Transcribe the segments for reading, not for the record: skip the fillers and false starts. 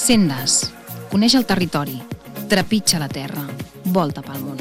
Sendes. Coneix el territori. Trepitja la terra. Volta pel món.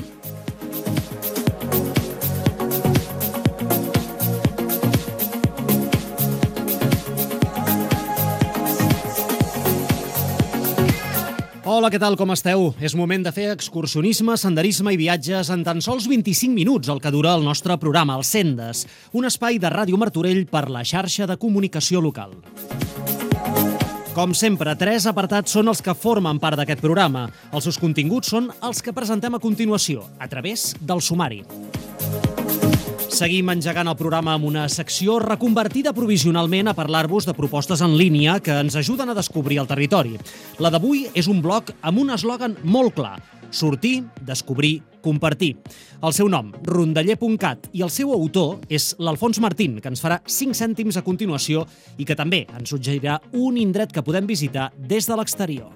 Hola, què tal, com esteu? És moment de fer excursionisme, senderisme i viatges en tan sols 25 minuts, el que dura el nostre programa, el Sendes, un espai de Ràdio Martorell per la xarxa de comunicació local. Com sempre, 3 apartats són els que formen part d'aquest programa. Els seus continguts són els que presentem a continuació, a través del sumari. Seguim engegant el programa amb una secció reconvertida provisionalment a parlar-vos de propostes en línia que ens ajuden a descobrir el territori. La d'avui és un blog amb un eslògan molt clar: sortir, descobrir, compartir. El seu nom, rondaller.cat, i el seu autor és l'Alfons Martín, que ens farà 5 cèntims a continuació i que també ens suggerirà un indret que podem visitar des de l'exterior.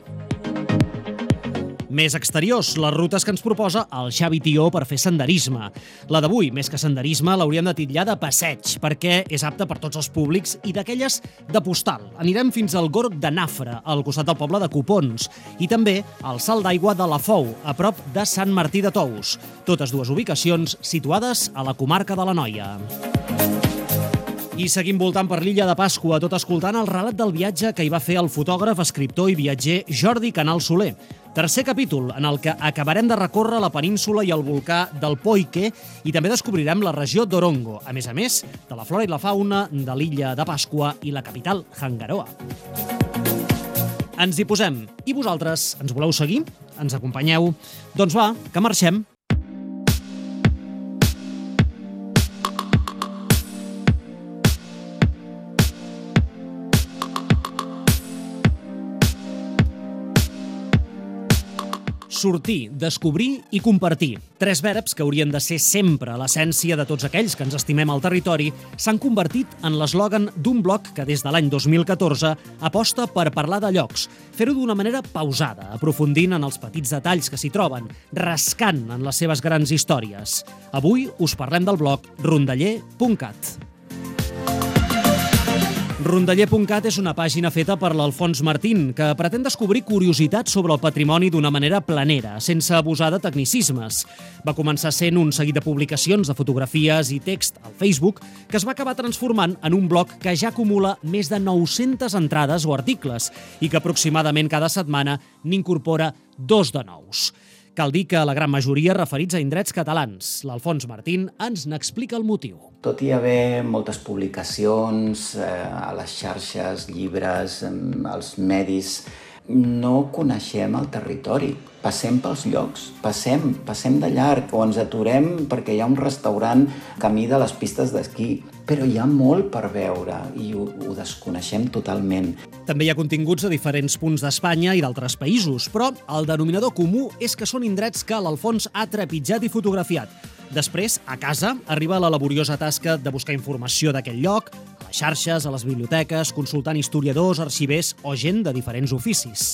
Més exteriors, les rutes que ens proposa el Xavi Tió per fer senderisme. La d'avui, més que senderisme, l'hauríem de titllar de passeig, perquè és apta per tots els públics i d'aquelles de postal. Anirem fins al Gorg de Nafra, al costat del poble de Copons, i també al Salt d'Aigua de la Fou, a prop de Sant Martí de Tous. Totes dues ubicacions situades a la comarca de l'Anoia. I seguim voltant per l'illa de Pasqua, tot escoltant el relat del viatge que hi va fer el fotògraf, escriptor i viatger Jordi Canal Soler. Tercer capítol, en el que acabarem de recórrer la península i el volcà del Poike i també descobrirem la regió d'Orongo, a més, de la flora i la fauna de l'illa de Pasqua i la capital, Hangaroa. Ens hi posem. I vosaltres, ens voleu seguir? Ens acompanyeu? Doncs va, que marxem. Sortir, descobrir i compartir. 3 verbs que haurien de ser sempre l'essència de tots aquells que ens estimem al territori s'han convertit en l'eslògan d'un blog que des de l'any 2014 aposta per parlar de llocs, fer-ho d'una manera pausada, aprofundint en els petits detalls que s'hi troben, rascant en les seves grans històries. Avui us parlem del blog rondaller.cat. Rondaller.cat és una pàgina feta per l'Alfons Martín, que pretén descobrir curiositats sobre el patrimoni d'una manera planera, sense abusar de tecnicismes. Va començar sent un seguit de publicacions de fotografies i text al Facebook, que es va acabar transformant en un blog que ja acumula més de 900 entrades o articles i que aproximadament cada setmana n'incorpora 2 de nous. Cal dir que la gran majoria referits a indrets catalans. L'Alfons Martín ens n'explica el motiu. Tot i haver moltes publicacions a les xarxes, llibres, als medis, no coneixem el territori. Passem pels llocs, passem de llarg o ens aturem perquè hi ha un restaurant camí de les pistes d'esquí. Però hi ha molt per veure i ho desconeixem totalment. També hi ha continguts a diferents punts d'Espanya i d'altres països, però el denominador comú és que són indrets que l'Alfons ha trepitjat i fotografiat. Després, a casa, arriba la laboriosa tasca de buscar informació d'aquell lloc, a les xarxes, a les biblioteques, consultant historiadors, arxivers o gent de diferents oficis.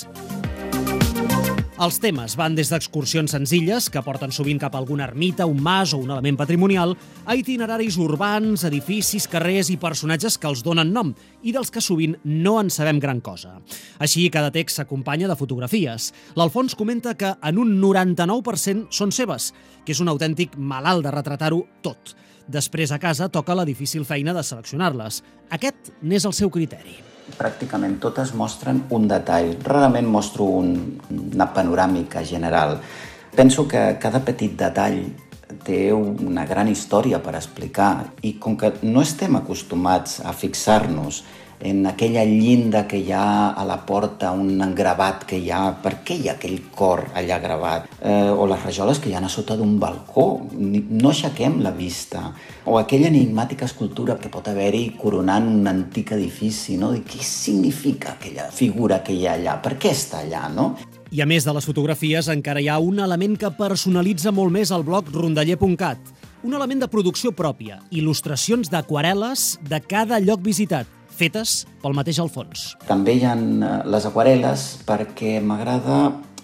Els temes van des d'excursions senzilles, que porten sovint cap a alguna ermita, un mas o un element patrimonial, a itineraris urbans, edificis, carrers i personatges que els donen nom i dels que sovint no en sabem gran cosa. Així, cada text s'acompanya de fotografies. L'Alfons comenta que en un 99% són seves, que és un autèntic malalt de retratar-ho tot. Després, a casa, toca la difícil feina de seleccionar-les. Aquest n'és el seu criteri. Pràcticament totes mostren un detall. Rarament mostro una panoràmica general. Penso que cada petit detall té una gran història per explicar i com que no estem acostumats a fixar-nos en aquella llinda que hi ha a la porta, un engravat que hi ha, per què hi ha aquell cor allà gravat? O les rajoles que hi ha a sota d'un balcó, no aixequem la vista. O aquella enigmàtica escultura que pot haver-hi coronant un antic edifici, no? Què significa aquella figura que hi ha allà? Per què està allà, no? I a més de les fotografies, encara hi ha un element que personalitza molt més el blog rondaller.cat. Un element de producció pròpia, il·lustracions d'aquarel·les de cada lloc visitat, fetes pel mateix Alfons. També hi ha les aquarel·les perquè m'agrada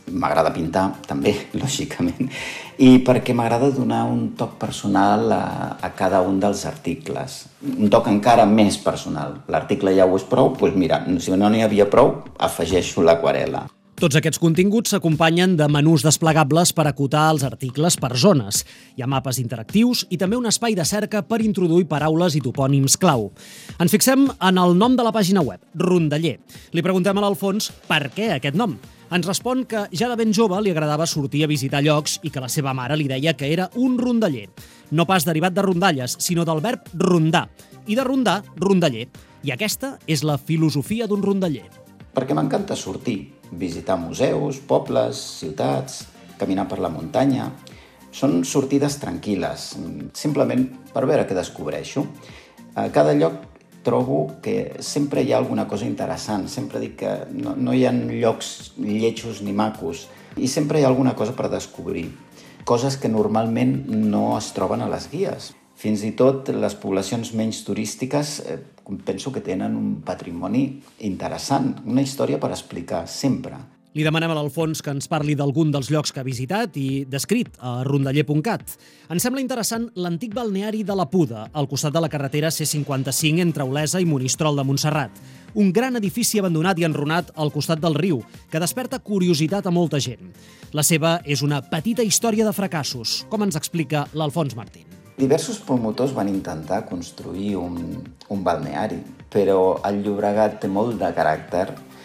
m'agrada pintar, també, lògicament, i perquè m'agrada donar un toc personal a cada un dels articles. Un toc encara més personal. L'article ja ho és prou, doncs mira, si no n'hi havia prou, afegeixo l'aquarel·la. Tots aquests continguts s'acompanyen de menús desplegables per acotar els articles per zones. Hi ha mapes interactius i també un espai de cerca per introduir paraules i topònims clau. Ens fixem en el nom de la pàgina web, Rondaller. Li preguntem a l'Alfons per què aquest nom. Ens respon que ja de ben jove li agradava sortir a visitar llocs i que la seva mare li deia que era un rondaller. No pas derivat de rondalles, sinó del verb rondar. I de rondar, rondaller. I aquesta és la filosofia d'un rondaller. Perquè m'encanta sortir, visitar museus, pobles, ciutats, caminar per la muntanya. Són sortides tranquil·les, simplement per veure què descobreixo. A cada lloc trobo que sempre hi ha alguna cosa interessant. Sempre dic que no hi ha llocs lletjos ni macos i sempre hi ha alguna cosa per descobrir. Coses que normalment no es troben a les guies. Fins i tot les poblacions menys turístiques penso que tenen un patrimoni interessant, una història per explicar sempre. Li demanem a l'Alfons que ens parli d'algun dels llocs que ha visitat i descrit a rondaller.cat. Ens sembla interessant l'antic balneari de la Puda, al costat de la carretera C55 entre Olesa i Monistrol de Montserrat. Un gran edifici abandonat i enrunat al costat del riu, que desperta curiositat a molta gent. La seva és una petita història de fracassos, com ens explica l'Alfons Martín. Diversos promotors van intentar construir un balneari, però el Llobregat té molt de caràcter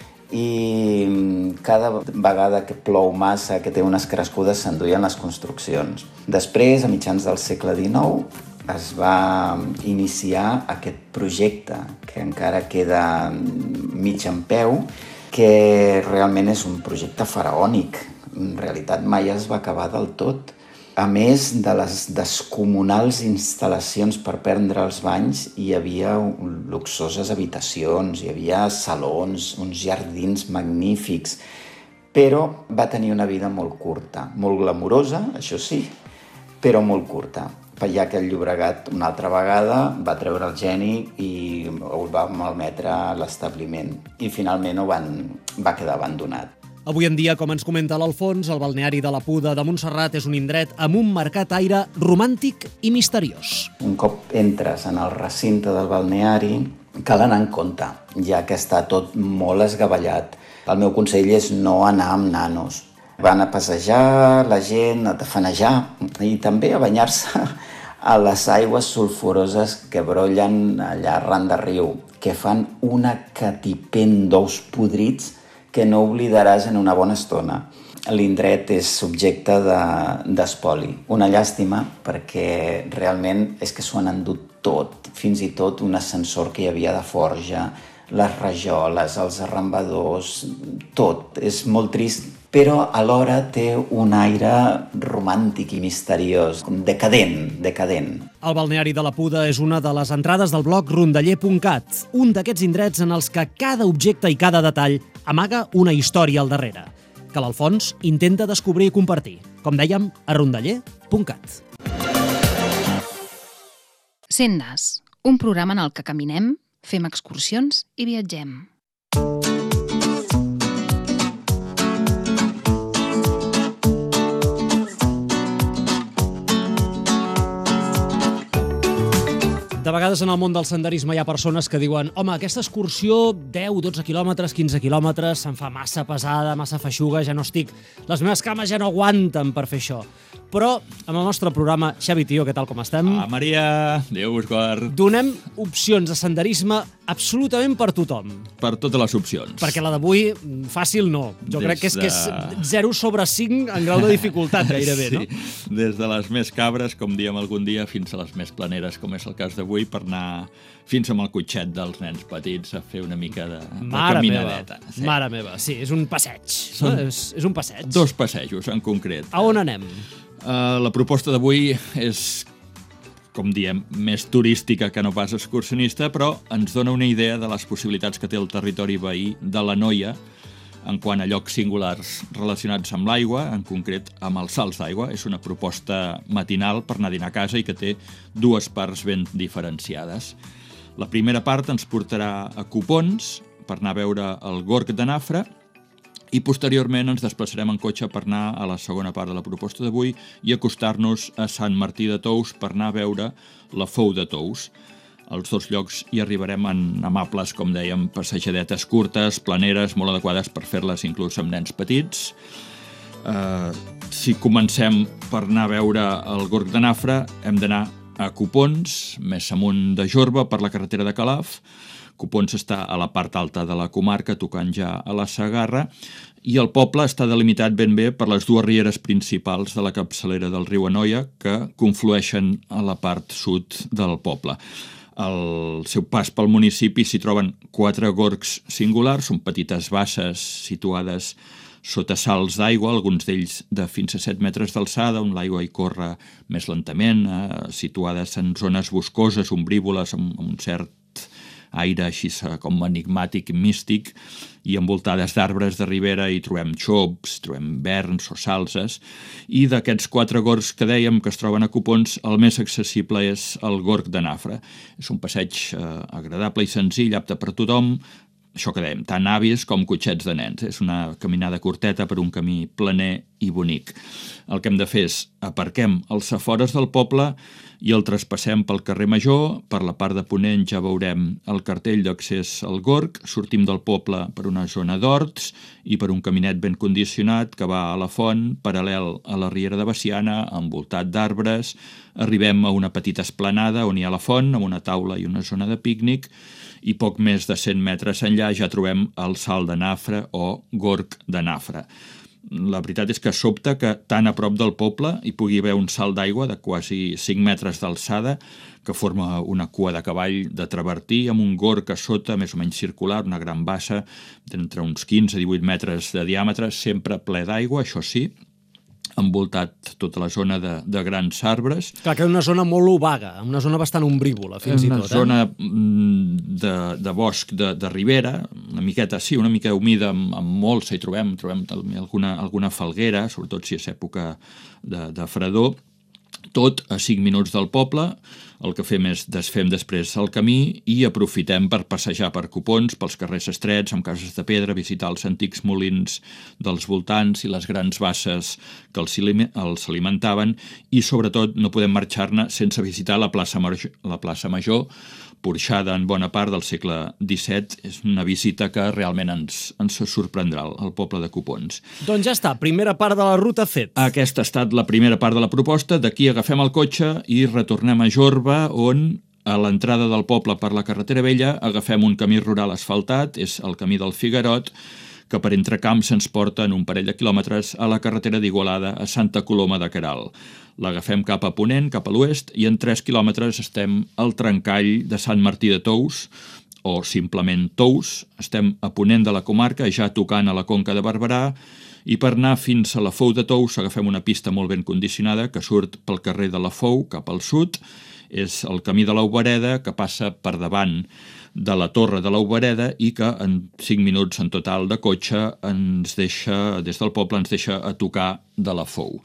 i cada vegada que plou massa, que té unes crescudes, s'enduien les construccions. Després, a mitjans del segle XIX, es va iniciar aquest projecte que encara queda mig en peu, que realment és un projecte faraònic. En realitat mai es va acabar del tot. A més de les descomunals instal·lacions per prendre els banys, hi havia luxoses habitacions, hi havia salons, uns jardins magnífics, però va tenir una vida molt curta, molt glamurosa, això sí, però molt curta, ja que el Llobregat una altra vegada va treure el geni i ho va malmetre l'establiment i finalment va quedar abandonat. Avui en dia, com ens comenta l'Alfons, el balneari de la Puda de Montserrat és un indret amb un marcat aire romàntic i misteriós. Un cop entres en el recinte del balneari, cal anar en compte, ja que està tot molt esgavellat. El meu consell és no anar amb nanos. Van a passejar la gent, a tafanejar i també a banyar-se a les aigües sulfuroses que brollen allà arran de riu, que fan una catipent d'ous podrits que no oblidaràs en una bona estona. L'indret és subjecte d'espoli. Una llàstima perquè realment és que s'ho han endut tot, fins i tot un ascensor que hi havia de forja, les rajoles, els arrambadors, tot. És molt trist, però alhora té un aire romàntic i misteriós, decadent. El balneari de la Puda és una de les entrades del blog rondaller.cat, un d'aquests indrets en els que cada objecte i cada detall amaga una història al darrere, que l'Alfons intenta descobrir i compartir, com dèiem, a rondaller.cat. Sendes, un programa en el que caminem, fem excursions i viatgem. De vegades en el món del senderisme hi ha persones que diuen home, aquesta excursió 10, 12 quilòmetres, 15 quilòmetres, se'm fa massa pesada, massa feixuga, ja no estic... Les meves cames ja no aguanten per fer això. Però, amb el nostre programa, Xavi Tio, què tal, com estem? Ah, Maria, adéu, Òscar. Donem opcions de senderisme absolutament per tothom. Per totes les opcions. Perquè la d'avui, fàcil no. Jo crec que és 0 sobre 5 en grau de dificultat, gairebé, no? Sí, des de les més cabres, com diem algun dia, fins a les més planeres, com és el cas d'avui, per anar fins amb el cotxet dels nens petits a fer una mica de caminadeta. Mare meva, sí, és un passeig. És un passeig. 2 passejos, en concret. A on anem? La proposta d'avui és, com diem, més turística que no pas excursionista, però ens dona una idea de les possibilitats que té el territori veí de l'Anoia en quant a llocs singulars relacionats amb l'aigua, en concret amb els salts d'aigua. És una proposta matinal per anar a dinar a casa i que té 2 parts ben diferenciades. La primera part ens portarà a Copons per anar a veure el Gorg de Nafra i posteriorment ens desplaçarem en cotxe per anar a la segona part de la proposta d'avui i acostar-nos a Sant Martí de Tous per anar a veure la Fou de Tous. Als dos llocs hi arribarem en amables, com dèiem, passejadetes curtes, planeres, molt adequades per fer-les inclús amb nens petits. Si comencem per anar a veure el Gorg de Nafra, hem d'anar a Copons, més amunt de Jorba, per la carretera de Calaf. Copons està a la part alta de la comarca, tocant ja a la Segarra, i el poble està delimitat ben bé per les dues rieres principals de la capçalera del riu Anoia, que conflueixen a la part sud del poble. Al seu pas pel municipi s'hi troben 4 gorgs singulars, són petites basses situades sota salts d'aigua, alguns d'ells de fins a 7 metres d'alçada, on l'aigua hi corre més lentament, situades en zones boscoses, ombrívoles, amb un cert aire així com enigmàtic i místic, i envoltades d'arbres de ribera hi trobem xops, trobem verns o salses, i d'aquests 4 gorgs que dèiem que es troben a Copons, el més accessible és el Gorg de Nafra. És un passeig agradable i senzill, apte per tothom, això que dèiem, tant avis com cotxets de nens. És una caminada curteta per un camí planer i bonic. El que hem de fer és aparquem als afores del poble i el traspassem pel carrer Major. Per la part de ponent ja veurem el cartell d'accés al Gorg. Sortim del poble per una zona d'horts i per un caminet ben condicionat que va a la font, paral·lel a la riera de Veciana, envoltat d'arbres. Arribem a una petita esplanada on hi ha la font, amb una taula i una zona de pícnic, i poc més de 100 metres enllà ja trobem el Salt de Nafra o Gorg de Nafra. La veritat és que sobta que tan a prop del poble hi pugui haver un salt d'aigua de quasi 5 metres d'alçada que forma una cua de cavall de travertí amb un gorg a sota, més o menys circular, una gran bassa d'entre uns 15 a 18 metres de diàmetre, sempre ple d'aigua, això sí, envoltat tota la zona de grans arbres. Clar, que és una zona molt obaga, una zona bastant ombrívola, fins i tot. Una zona de bosc de ribera, una miqueta, sí, una mica humida, amb molsa, hi trobem alguna falguera, sobretot si és època de fredor. Tot a 5 minuts del poble. El que fem és desfem després el camí i aprofitem per passejar per Copons, pels carrers estrets, amb cases de pedra, visitar els antics molins dels voltants i les grans basses que els alimentaven, i sobretot no podem marxar-ne sense visitar la plaça Major, porxada en bona part del segle XVII. És una visita que realment ens sorprendrà al poble de Copons. Doncs ja està, primera part de la ruta fet. Aquesta ha estat la primera part de la proposta. D'aquí agafem el cotxe i retornem a Jorba, on a l'entrada del poble per la carretera vella agafem un camí rural asfaltat, és el camí del Figuerot, que per entre camps ens porta en un parell de quilòmetres a la carretera d'Igualada a Santa Coloma de Queralt. L'agafem cap a ponent, cap a l'oest, i en 3 quilòmetres estem al trencall de Sant Martí de Tous, o simplement Tous. Estem a ponent de la comarca, ja tocant a la Conca de Barberà, i per anar fins a la Fou de Tous agafem una pista molt ben condicionada que surt pel carrer de la Fou cap al sud. És el camí de l'Aubereda, que passa per davant de la torre de l'Aubereda i que en 5 minuts en total de cotxe ens deixa, des del poble ens deixa a tocar de la Fou.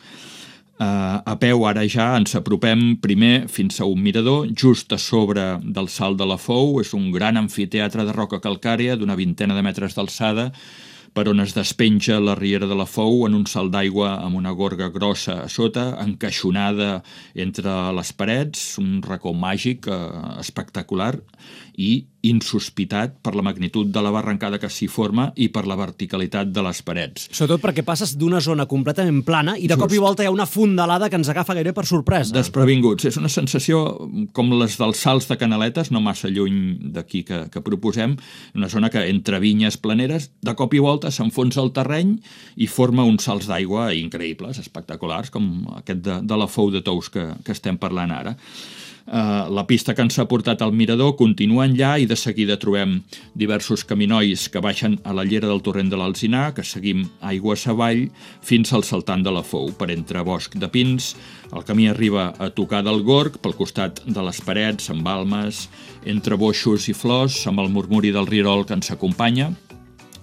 A peu ara ja ens apropem primer fins a un mirador just a sobre del Salt de la Fou. És un gran amfiteatre de roca calcària d'una 20 de metres d'alçada, per on es despenja la riera de la Fou en un salt d'aigua amb una gorga grossa a sota, encaixonada entre les parets, un racó màgic espectacular i insospitat per la magnitud de la barrancada que s'hi forma i per la verticalitat de les parets. Sobretot perquè passes d'una zona completament plana i de cop i volta hi ha una fondalada que ens agafa gairebé per sorpresa. Desprevinguts. És una sensació com les dels salts de Canaletes, no massa lluny d'aquí que proposem, una zona que entre vinyes planeres, de cop i volta s'enfonsa el terreny i forma uns salts d'aigua increïbles, espectaculars, com aquest de la Fou de Tous que estem parlant ara. La pista que ens ha portat al mirador continua enllà i de seguida trobem diversos caminois que baixen a la llera del torrent de l'Alzinar, que seguim aigües avall fins al saltant de la Fou. Per entre bosc de pins, el camí arriba a tocar del Gorg, pel costat de les parets, amb balmes, entre boixos i flors, amb el murmuri del rierol que ens acompanya.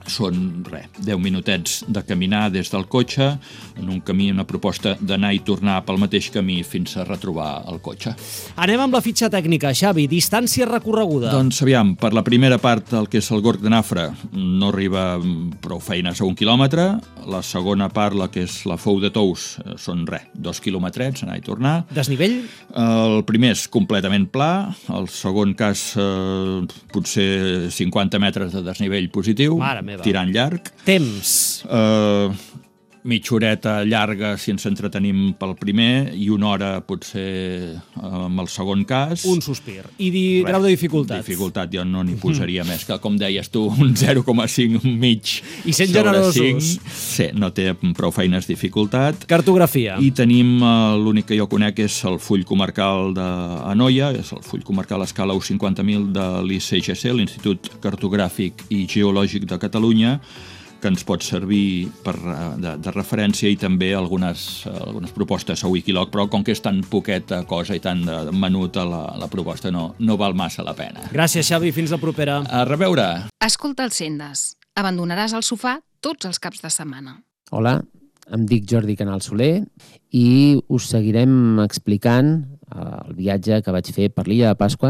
Són, 10 minutets de caminar des del cotxe, en un camí, una proposta d'anar i tornar pel mateix camí fins a retrobar el cotxe. Anem amb la fitxa tècnica, Xavi. Distància recorreguda. Doncs aviam, per la primera part, el que és el Gorg de Nafra, no arriba prou feines a 1 quilòmetre. La segona part, la que és la Fou de Tous, són 2 quilometrets, anar i tornar. Desnivell? El primer és completament pla, el segon cas potser 50 metres de desnivell positiu, tirant llarg. Temps? Mitja horeta llarga si ens entretenim pel primer i 1 hora potser amb el segon cas. Un sospir. I grau de dificultat? Dificultat jo no n'hi posaria més, que com deies tu, un 0,5, un mig. I sent generosos. Sí, no té prou feines dificultat. Cartografia? I tenim, l'únic que jo conec és el full comarcal d'Anoia, és el full comarcal a escala U50.000 de l'ICGC, l'Institut Cartogràfic i Geològic de Catalunya, que ens pot servir de referència, i també algunes propostes a Wikiloc, però com que és tan poqueta cosa i tan menut la proposta, no val massa la pena. Gràcies, Xavi. Fins la propera. A reveure. Escolta els Sendes. Abandonaràs el sofà tots els caps de setmana. Hola, em dic Jordi Canal Soler i us seguirem explicant el viatge que vaig fer per l'illa de Pasqua.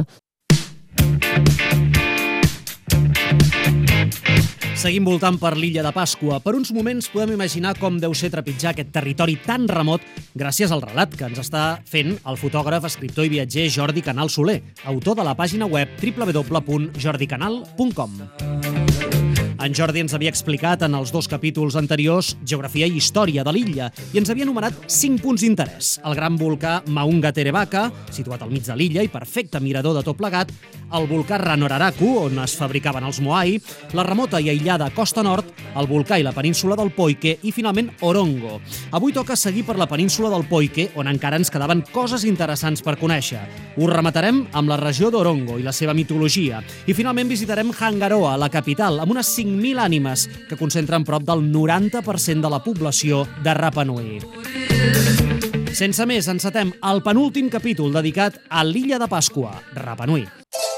Seguim voltant per l'illa de Pasqua. Per uns moments podem imaginar com deu ser trepitjar aquest territori tan remot gràcies al relat que ens està fent el fotògraf, escriptor i viatger Jordi Canal Soler, autor de la pàgina web www.jordicanal.com. En Jordi ens havia explicat en els 2 capítols anteriors geografia i història de l'illa i ens havia enumerat 5 punts d'interès. El gran volcà Maunga Terebaka, situat al mig de l'illa i perfecte mirador de tot plegat, el volcà Ranoraraku, on es fabricaven els moai, la remota i aïllada Costa Nord, el volcà i la península del Poike i, finalment, Orongo. Avui toca seguir per la península del Poike, on encara ens quedaven coses interessants per conèixer. Ho rematarem amb la regió d'Orongo i la seva mitologia. I, finalment, visitarem Hangaroa, la capital, amb unes 5.000 ànimes que concentren prop del 90% de la població de Rapa Nui. Sense més, encetem el penúltim capítol dedicat a l'illa de Pasqua, Rapa Nui.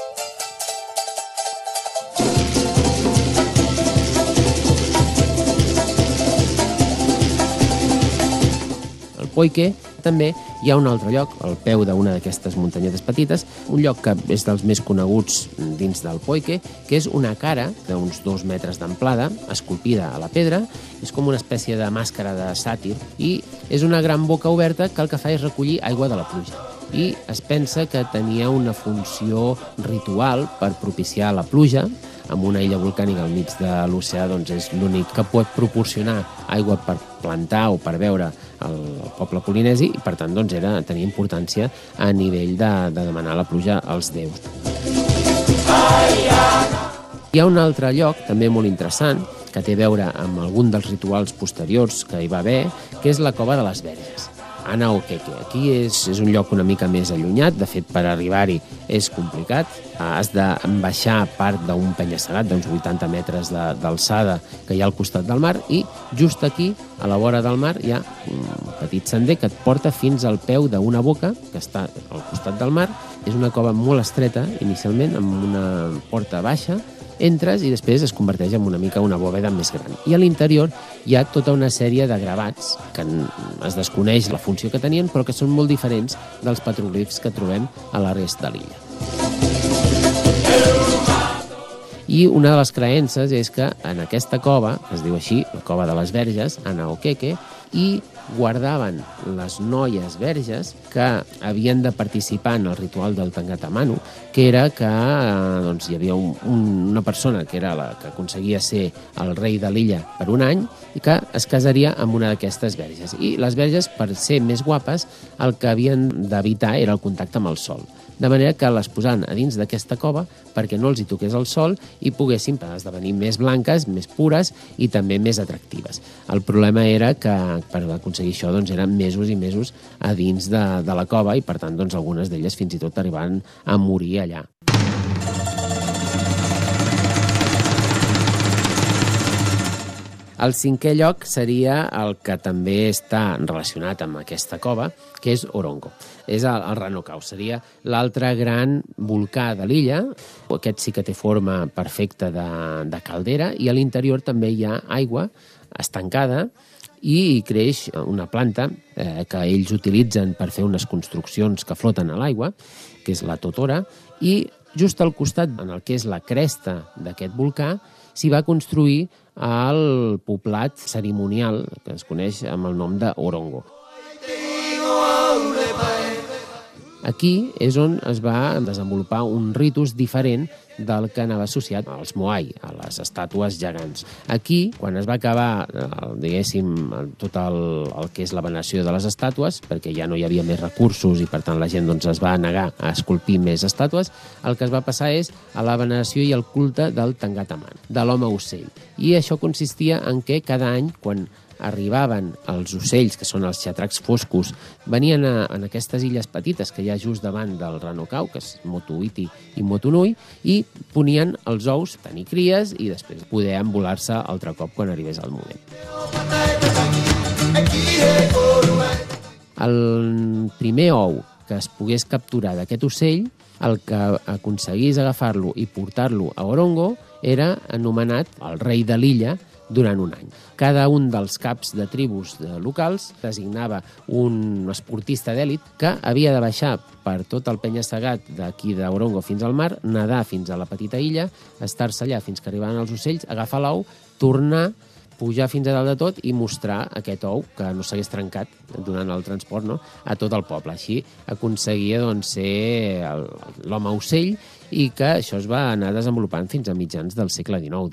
Al Poike també hi ha un altre lloc, al peu d'una d'aquestes muntanyetes petites, un lloc que és dels més coneguts dins del Poike, que és una cara d'uns 2 metres d'amplada, esculpida a la pedra, és com una espècie de màscara de sàtir, i és una gran boca oberta que el que fa és recollir aigua de la pluja. I es pensa que tenia una funció ritual per propiciar la pluja. Amb una illa volcànica al mig de l'oceà, doncs és l'únic que pot proporcionar aigua per plantar o per beure al poble polinesi i, per tant, doncs tenia importància a nivell de demanar la pluja als déus. Hi ha un altre lloc, també molt interessant, que té a veure amb algun dels rituals posteriors que hi va haver, que és la cova de les Verges. Anaokeke. Aquí és un lloc una mica més allunyat, de fet per arribar-hi és complicat. Has de baixar part d'un penya-segat d'uns 80 metres d'alçada que hi ha al costat del mar i just aquí, a la vora del mar, hi ha un petit sender que et porta fins al peu d'una boca que està al costat del mar. És una cova molt estreta, inicialment, amb una porta baixa. Entres i després es converteix en una mica una bòveda més gran. I a l'interior hi ha tota una sèrie de gravats que es desconeix la funció que tenien, però que són molt diferents dels petroglifs que trobem a la resta de l'illa. I una de les creences és que en aquesta cova, que es diu així, la cova de les Verges, Anaokeke, hi guardaven les noies verges que havien de participar en el ritual del Tangatamanu, que era que hi havia una persona que era la que aconseguia ser el rei de l'illa per un any i que es casaria amb una d'aquestes verges. I les verges, per ser més guapes, el que havien d'evitar era el contacte amb el sol. De manera que les posaven a dins d'aquesta cova perquè no els hi toqués el sol i poguessin esdevenir més blanques, més pures i també més atractives. El problema era que per aconseguir això eren mesos i mesos a dins de la cova i per tant algunes d'elles fins i tot arribaven a morir allà. El cinquè lloc seria el que també està relacionat amb aquesta cova, que és Orongo. És el Ranocau, seria l'altre gran volcà de l'illa. Aquest sí que té forma perfecta de caldera i a l'interior també hi ha aigua estancada i hi creix una planta que ells utilitzen per fer unes construccions que floten a l'aigua, que és la totora, i just al costat, en el que és la cresta d'aquest volcà, s'hi va construir el poblat cerimonial que es coneix amb el nom d'Orongo. Aquí és on es va desenvolupar un ritus diferent del que anava associat als Moai, a les estàtues gegants. Aquí, quan es va acabar, diguéssim, tot el que és la veneració de les estàtues, perquè ja no hi havia més recursos i, per tant, la gent es va negar a esculpir més estàtues, el que es va passar és a la veneració i el culte del Tangataman, de l'home ocell. I això consistia en què cada any, quan arribaven els ocells, que són els xatracs foscos, venien en aquestes illes petites que hi ha just davant del Ranocau, que és Motuiti i Motunui, i ponien els ous, tenir cries, i després poder envolar-se altre cop quan arribés el moment. El primer ou que es pogués capturar d'aquest ocell, el que aconseguís agafar-lo i portar-lo a Orongo era anomenat el rei de l'illa durant un any. Cada un dels caps de tribus locals designava un esportista d'èlit que havia de baixar per tot el penya-segat d'aquí d'Orongo fins al mar, nedar fins a la petita illa, estar-se allà fins que arribaven els ocells, agafar l'ou, tornar, pujar fins a dalt de tot i mostrar aquest ou que no s'hagués trencat durant el transport, no?, a tot el poble. Així aconseguia ser l'home ocell i que això es va anar desenvolupant fins a mitjans del segle XIX.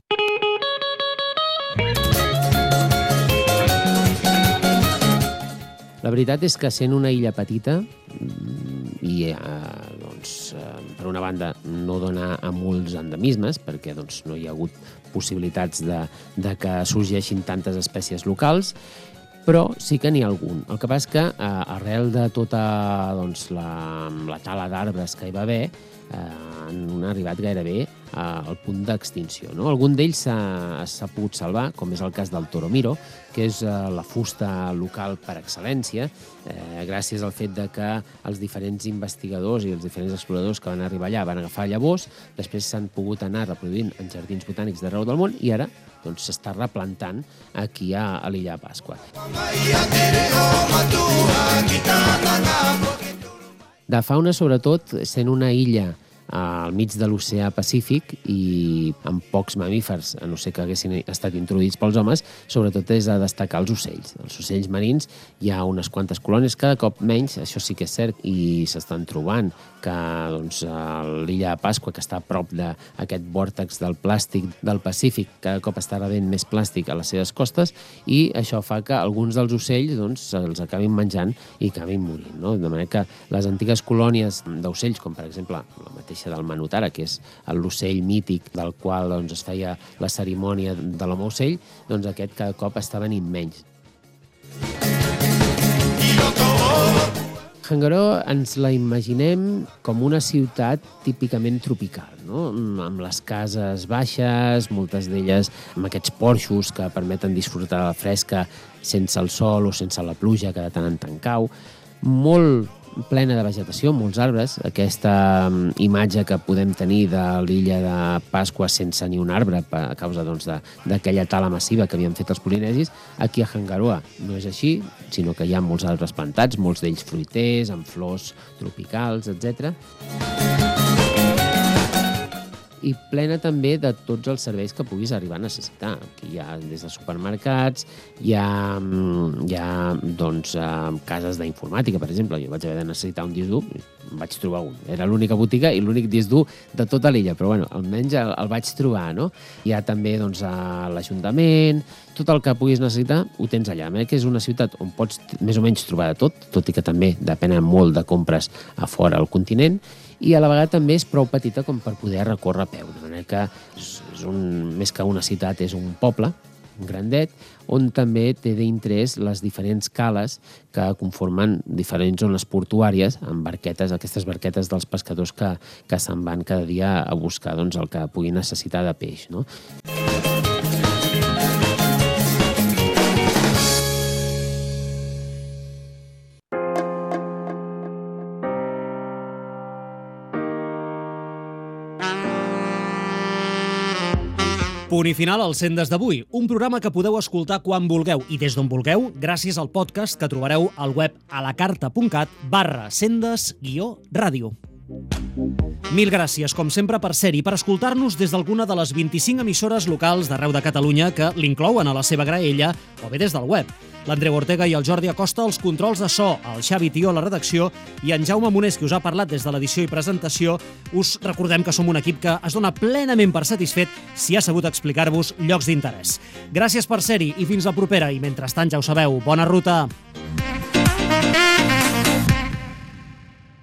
La veritat és que sent una illa petita i per una banda no dona a molts endemismes perquè no hi ha hagut possibilitats de que sorgeixin tantes espècies locals, però sí que n'hi ha algun. El que passa és que arrel de tota la tala d'arbres que hi va haver han arribat gairebé al punt d'extinció, no? Algun d'ells s'ha pogut salvar, com és el cas del Toromiro, que és la fusta local per excel·lència, gràcies al fet que els diferents investigadors i els diferents exploradors que van arribar allà van agafar llavors, després s'han pogut anar reproduint en jardins botànics d'arreu del món i ara s'està replantant aquí a l'illa de Pasqua. De fauna, sobretot, sent una illa al mig de l'oceà Pacífic i amb pocs mamífers, a no ser que haguessin estat introduïts pels homes, sobretot és a destacar els ocells. Els ocells marins hi ha unes quantes colònies, cada cop menys, això sí que és cert, i s'estan trobant que l'illa de Pasqua, que està a prop d'aquest vòrtex del plàstic del Pacífic, cada cop està rebent més plàstic a les seves costes i això fa que alguns dels ocells se'ls acabin menjant i acabin morint, no? De manera que les antigues colònies d'ocells, com per exemple la mateixa del Manutara, que és l'ocell mític del qual es feia la cerimònia de l'home ocell, aquest cada cop està venint menys. Hangaró ens la imaginem com una ciutat típicament tropical, no? Amb les cases baixes, moltes d'elles amb aquests porxos que permeten disfrutar de la fresca sense el sol o sense la pluja que de tant en tant cau, molt plena de vegetació, molts arbres, aquesta imatge que podem tenir de l'illa de Pasqua sense ni un arbre a causa d'aquella tala massiva que havien fet els polinesis, aquí a Hangaroa no és així, sinó que hi ha molts arbres plantats, molts d'ells fruiters, amb flors tropicals, etc. I plena també de tots els serveis que puguis arribar a necessitar. Aquí hi ha des de supermercats, hi ha cases d'informàtica, per exemple. Jo vaig haver de necessitar un disc dur, em vaig trobar un. Era l'única botiga i l'únic disc dur de tota l'illa, però almenys el vaig trobar, no? Hi ha també l'Ajuntament, tot el que puguis necessitar ho tens allà. Que és una ciutat on pots més o menys trobar de tot i que també depèn molt de compres a fora al continent, i a la vegada també és prou petita com per poder recórrer a peu. De manera que més que una ciutat és un poble, un grandet, on també té d'interès les diferents cales que conformen diferents zones portuàries amb barquetes, aquestes barquetes dels pescadors que se'n van cada dia a buscar el que puguin necessitar de peix, no? Punt i final al Sendes d'avui, un programa que podeu escoltar quan vulgueu i des d'on vulgueu gràcies al podcast que trobareu al web alacarta.cat/sendes-ràdio. Mil gràcies, com sempre, per ser-hi, per escoltar-nos des d'alguna de les 25 emissores locals d'arreu de Catalunya que l'inclouen a la seva graella o bé des del web. L'Andreu Ortega i el Jordi Acosta als controls de so, el Xavi Tió a la redacció i en Jaume Monés, que us ha parlat des de l'edició i presentació. Us recordem que som un equip que es dona plenament per satisfet si ha sabut explicar-vos llocs d'interès. Gràcies per ser-hi i fins la propera. I mentrestant, ja ho sabeu, bona ruta!